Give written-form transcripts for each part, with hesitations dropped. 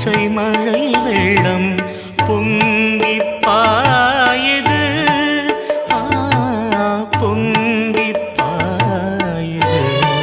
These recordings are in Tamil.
இசை மழை வெள்ளம் பொங்கி பாயுது, பொங்கி பாயுது.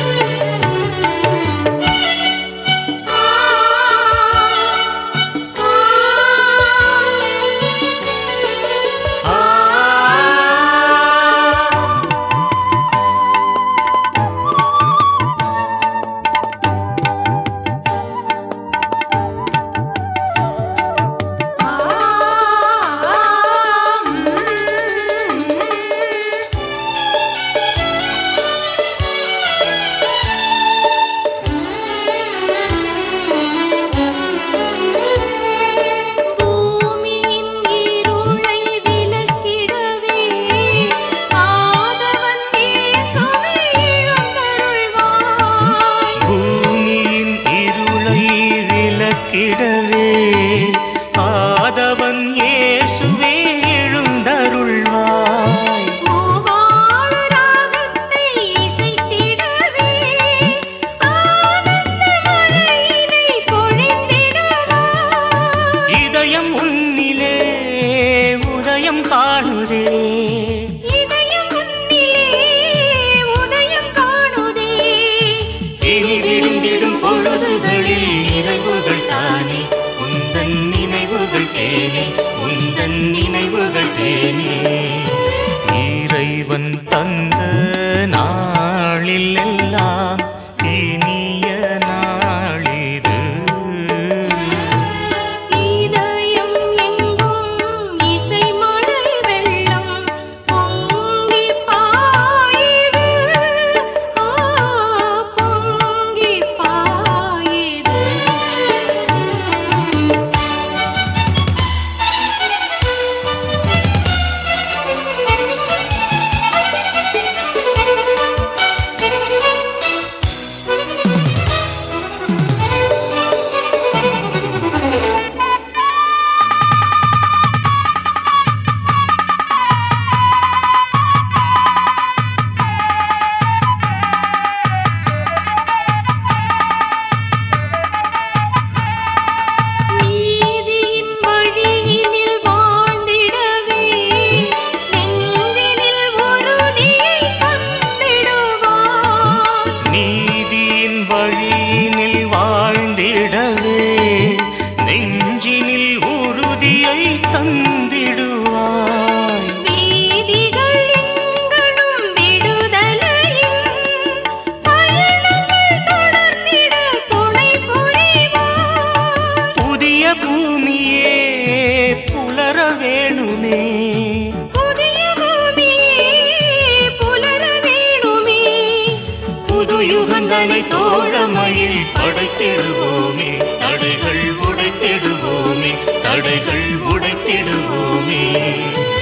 கிடவே ஆதவன் இயேசுவே எழுந்தருள்வாய். மூவாழ ராகத்தை இசைத்திடவே ஆனந்த மழையினை பொழிந்திடுவாய். இதயம் உன்னிலே உதயம் காணுதே, இதயம் உன்னிலே உதயம் காணுதே. இனி விழுந்திடும் பொழுதுகளில் நிறைவுகள் தானே, உந்தன் நினைவுகள் தேனே, உந்தன் நினைவுகள் தேனே. இறைவன் தந்த நாளில் எல்லாம் இனிய நாளிது. இதயம் எங்கும் இசை மழை வெள்ளம் பொங்கி பாயுது, பொங்கி பாயுது. நீதியின் வழியினில் வாழ்ந்திடவே நெஞ்சினில் உறுதியை தந்திடுவாய். நீதியின் வழியினில் வாழ்ந்திடவே நெஞ்சினில் உறுதியை தந்திடுவாய். வீதிகள் எங்களும் விடுதலையின் பயணங்கள் தொடர்ந்திட துணை புரிவாய். புதிய பூமியே புலர வேணுமே, புதிய பூமியே புலர வேணுமே. புது யுகந்தனை தோழமையில் படைத்திடுவோமே, தடைகள் உடைத்திடுவோமே, தடைகள் உடைத்திடுவோமே.